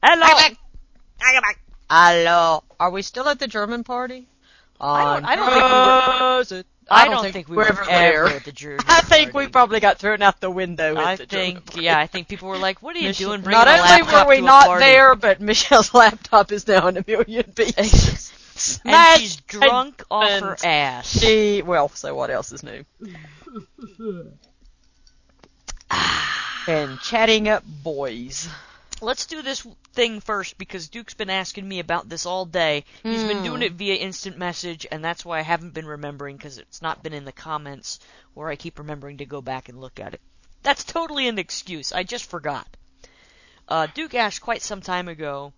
Hello. Hello. Are we still at the German party? I don't think we were ever ever at the German I think party. we probably got thrown out the window I at the German think, party. yeah, I think people were like, "What are you doing? Bringing Not a only laptop were we to a not party?" there, but Michelle's laptop is now in a million pieces. And Smashed she's drunk off her and ass. So what else is new? And chatting up boys. Let's do this thing first, because Duke's been asking me about this all day. He's been doing it via instant message, and that's why I haven't been remembering, because it's not been in the comments where I keep remembering to go back and look at it. That's totally an excuse. I just forgot. Duke asked quite some time ago,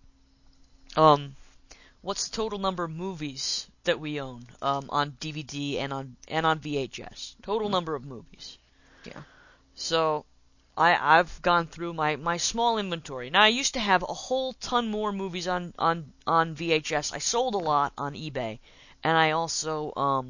what's the total number of movies that we own on DVD and on VHS? Total number of movies. Yeah. So I've gone through my small inventory. Now, I used to have a whole ton more movies on VHS. I sold a lot on eBay, and I also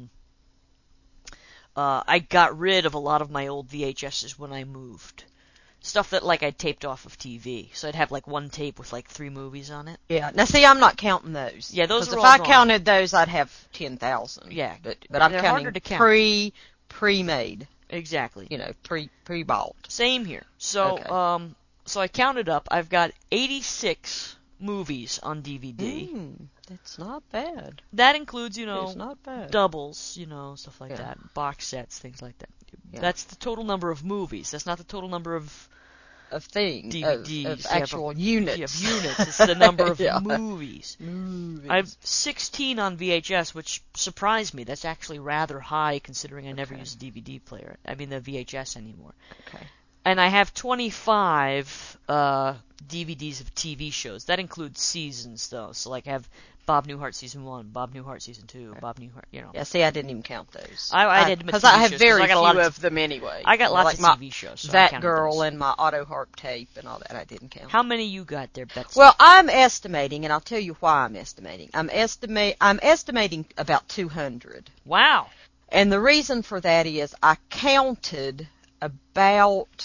I got rid of a lot of my old VHSs when I moved. Stuff that, like, I taped off of TV. So I'd have, like, one tape with, like, 3 movies on it. Yeah. Now, see, I'm not counting those. Yeah, those are if all I gone. counted those, I'd have 10,000. Yeah, But I'm they're counting harder to count. pre-made. Exactly. You know, pre-bought. Same here. So, Okay. so I counted up. I've got 86 movies on DVD. That's not bad. That includes, It's not bad. doubles, stuff like Yeah. that, box sets, things like that. Yeah. That's the total number of movies. That's not the total number of things, DVDs. of actual units. Of units. It's the number of Yeah. movies. I have 16 on VHS, which surprised me. That's actually rather high, considering I never use a DVD player. I mean, the VHS anymore. Okay. And I have 25 DVDs of TV shows. That includes seasons, though. So, like, I have Bob Newhart Season 1, Bob Newhart Season 2, Bob Newhart, Yeah, see, I didn't even count those. I did my because TV I have shows, very I got a few lot of them anyway. I got lots like of my, TV shows. So I That counted Girl those. and my Auto Harp tape and all that I didn't count. How many you got there, Betsy? Well, I'm estimating, and I'll tell you why I'm estimating. I'm estimating about 200. Wow. And the reason for that is I counted about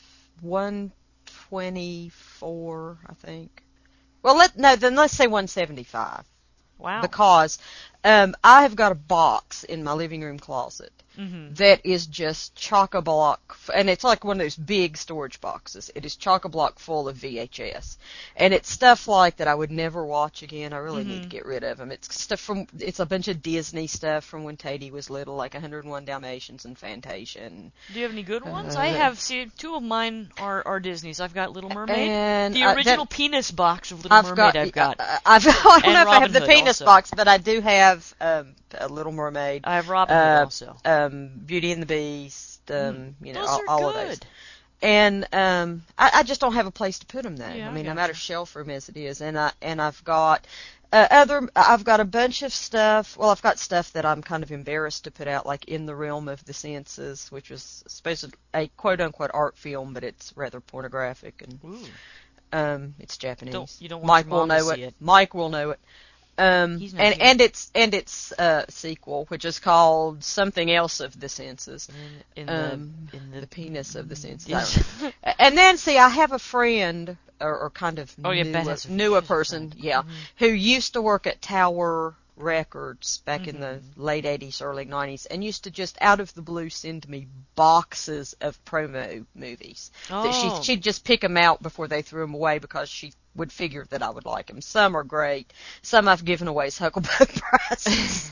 124, I think. Well, let's say 175. Wow. Because I have got a box in my living room closet that is just chock-a-block, and it's like one of those big storage boxes. It is chock-a-block full of VHS, and it's stuff like that I would never watch again. I really need to get rid of them. It's a bunch of Disney stuff from when Teddy was little, like 101 Dalmatians and Fantasia. And, do you have any good ones? I have. See, 2 of mine are Disney's. I've got Little Mermaid, and the original penis box of Little Mermaid. I've got. I don't know if I have the Hood penis also. box, but I do have a Little Mermaid. I have Robin Hood also. Beauty and the Beast. Those are all good. of those. And I just don't have a place to put them though. Yeah, I mean, I I'm gotcha. out of shelf room as it is, and I've got I've got a bunch of stuff. Well, I've got stuff that I'm kind of embarrassed to put out, like In the Realm of the Senses, which was supposed to a quote unquote art film, but it's rather pornographic and it's Japanese. You don't want Mike your mom will know to see it. Mike will know it. He's not here. And its sequel, which is called Something Else of the Senses. In the Penis of the Senses. Yes. And then, see, I have a friend, or kind of Beth newer has a person, friend. who used to work at Tower Records back in the late 80s, early 90s, and used to just out of the blue send me boxes of promo movies. That she'd just pick them out before they threw them away because she would figure that I would like them. Some are great. Some I've given away as Huckleberry prizes.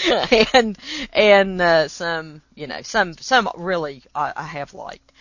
and some, some really I have liked.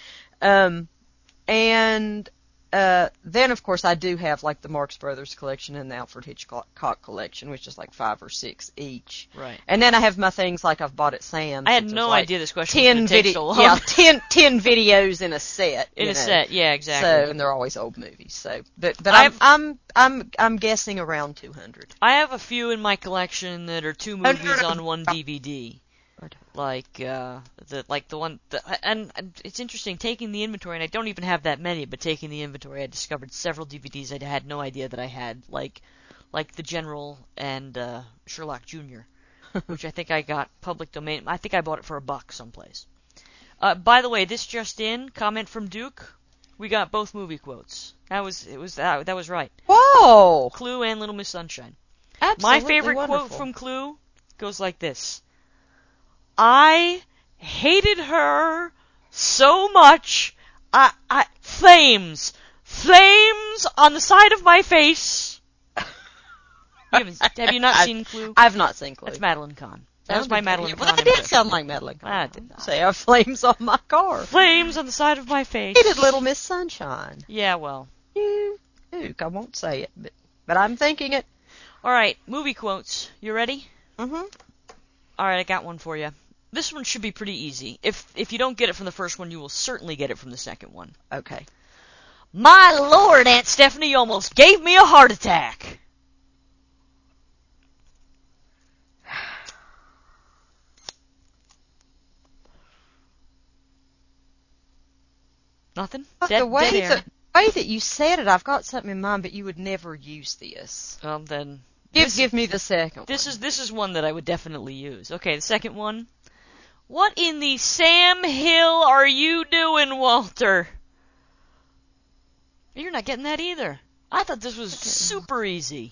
Then, of course, I do have, like, the Marx Brothers collection and the Alfred Hitchcock collection, which is, like, 5 or 6 each. Right. And then I have my things like I've bought at Sam's. I had no idea this question was 10 going to take so long. Yeah, 10 videos in a set. In a set, yeah, exactly. So, and they're always old movies. So, but I'm guessing around 200. I have a few in my collection that are 2 movies on 1 DVD. Like the one, and it's interesting taking the inventory, and I don't even have that many, but taking the inventory, I discovered several DVDs I had no idea that I had, like The General and Sherlock Jr., which I think I got public domain. I think I bought it for $1 someplace. By the way, this just in, comment from Duke. We got both movie quotes. That was right. Whoa! Clue and Little Miss Sunshine. Absolutely My favorite wonderful. quote from Clue goes like this. I hated her so much. Flames on the side of my face. Have you not seen Clue? I've not seen Clue. That's Madeline Kahn. That was my Madeline Kahn Well, that impression. did sound like Madeline Kahn. I did not. Say, I have flames on my car. Flames on the side of my face. Hated Little Miss Sunshine. Yeah, well. I won't say it, but I'm thinking it. All right, movie quotes. You ready? Mm-hmm. All right, I got one for you. This one should be pretty easy. If you don't get it from the first one, you will certainly get it from the second one. Okay. My Lord, Aunt Stephanie almost gave me a heart attack. Nothing? The way that you said it, I've got something in mind, but you would never use this. Then give me the second one. This is one that I would definitely use. Okay, the second one. What in the Sam Hill are you doing, Walter? You're not getting that either. I thought this was super easy.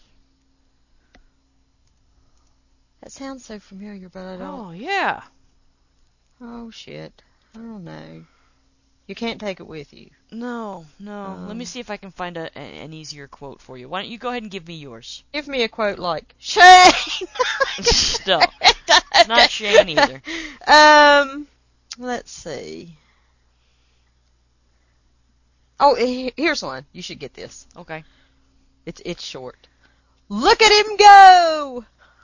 That sounds so familiar, but I don't. Oh, yeah. Oh, shit. I don't know. You can't take it with you. No. Let me see if I can find an easier quote for you. Why don't you go ahead and give me yours? Give me a quote like, Shane! No. It's not Shane either. Let's see. Oh, here's one. You should get this. Okay. It's short. Look at him go!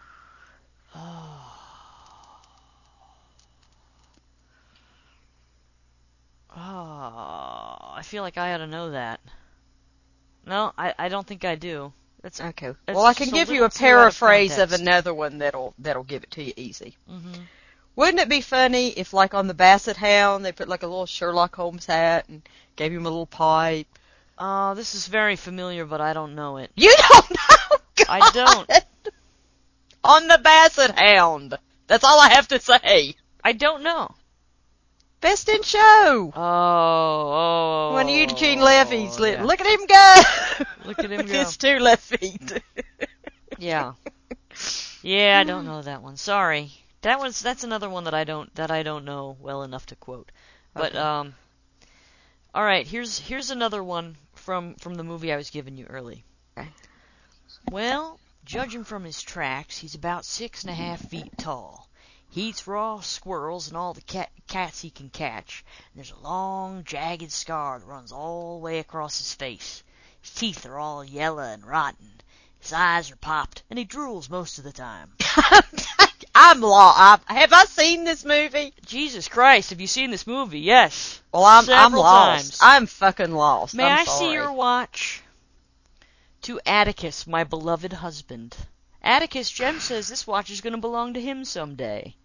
I feel like I ought to know that. No, I don't think I do. That's okay. Well, I can give you a paraphrase of another one that'll give it to you easy. Mm-hmm. Wouldn't it be funny if, like, on the Basset Hound, they put, like, a little Sherlock Holmes hat and gave him a little pipe? This is very familiar, but I don't know it. You don't know? God. I don't. On the Basset Hound. That's all I have to say. I don't know. Best in Show. Oh. When Eugene Levy's yeah. Look at him go. Look at him With go. his 2 left feet. Yeah. Yeah, I don't know that one. Sorry. That's another one that I don't know well enough to quote. But okay. All right, here's another one from the movie I was giving you early. Okay. Well, judging from his tracks, he's about 6.5 feet tall. He eats raw squirrels and all the cats he can catch. And there's a long, jagged scar that runs all the way across his face. His teeth are all yellow and rotten. His eyes are popped, and he drools most of the time. I'm lost. Have I seen this movie? Jesus Christ, have you seen this movie? Yes. Well, I'm Several lost. times. I'm fucking lost. May I'm I sorry. see your watch? To Atticus, my beloved husband. Atticus, Jem says this watch is going to belong to him someday.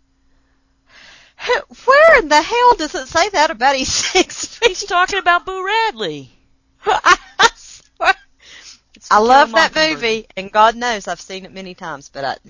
Where in the hell does it say that about he's 6 feet? He's talking about Boo Radley. I swear. It's To I Kill a love that Mockingbird. movie, and God knows I've seen it many times, but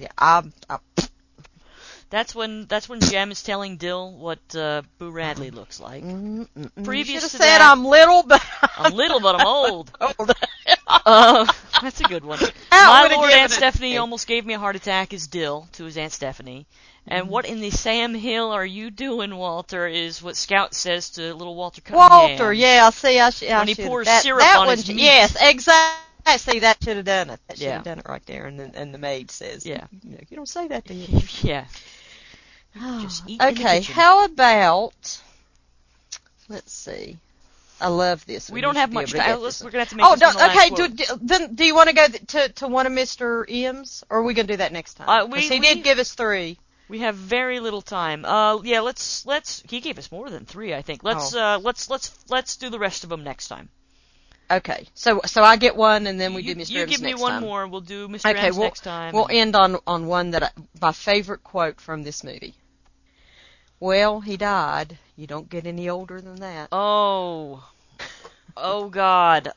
That's when Jem is telling Dill what Boo Radley looks like. Previous you to should have said that, I'm little, but I'm little, but I'm old. old. That's a good one. I My would've Lord, given Aunt it- Stephanie almost gave me a heart attack is Dill to his Aunt Stephanie. And what in the Sam Hill are you doing, Walter, is what Scout says to little Walter Cunningham. Walter, yeah, see, When he pours that, syrup that on one, his meat. yes, exactly. See, that should have done it. That should Yeah. have done it right there. And the maid says, Yeah. You don't say that to you. Yeah. Just eat in the Okay, kitchen. how about, let's see. I love this one. We don't You have should be much able to time. get this We're one. going to have to make Oh, this one the last quote. then do you want to go to one of Mr. M's, or are we going to do that next time? 'Cause he did give us 3. We have very little time. Yeah, let's. He gave us more than 3, I think. Let's do the rest of them next time. Okay, so I get one, and then we do Mr. You M's give me next one time. more. We'll do Mr. Okay, M's next time. We'll end on one that my favorite quote from this movie. Well, he died. You don't get any older than that. Oh God,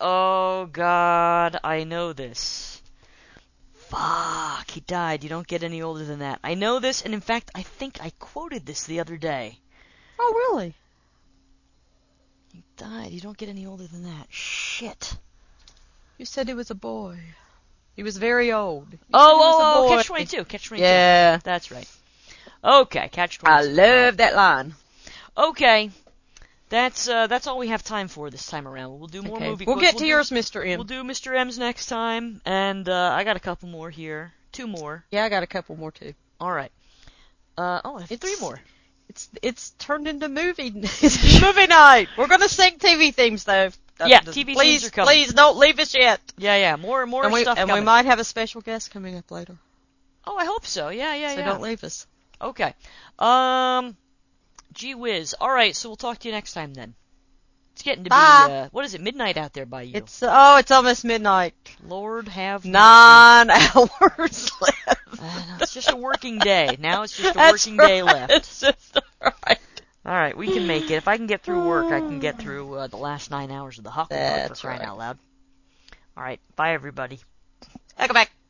I know this. Fuck, he died. You don't get any older than that. I know this, and in fact, I think I quoted this the other day. Oh, really? died. You don't get any older than that. Shit. You said he was a boy. He was very old. Oh, Catch-22. Catch-22. Yeah. That's right. Okay, Catch-22. I love that line. Okay. That's all we have time for this time around. We'll do more movie We'll quotes. get to yours, Mr. M. We'll do Mr. M's next time, and I got a couple more here. 2 more. Yeah, I got a couple more too. All right. I have 3 more. It's turned into movie. It's movie night. We're gonna sing TV themes though. Yeah, TV themes are coming. Please don't leave us yet. Yeah. More stuff coming. And we might have a special guest coming up later. Oh, I hope so. Yeah. So don't leave us. Okay. Gee whiz. All right, so we'll talk to you next time then. It's getting to be what is it? Midnight out there by you? It's almost midnight. Lord have mercy. 9 hours left. It's just a working day. Now it's just a working day left. It's just alright. All right, we can make it. If I can get through work, I can get through the last 9 hours of the Huckleberry for crying out loud. All right, bye everybody. Huckleback.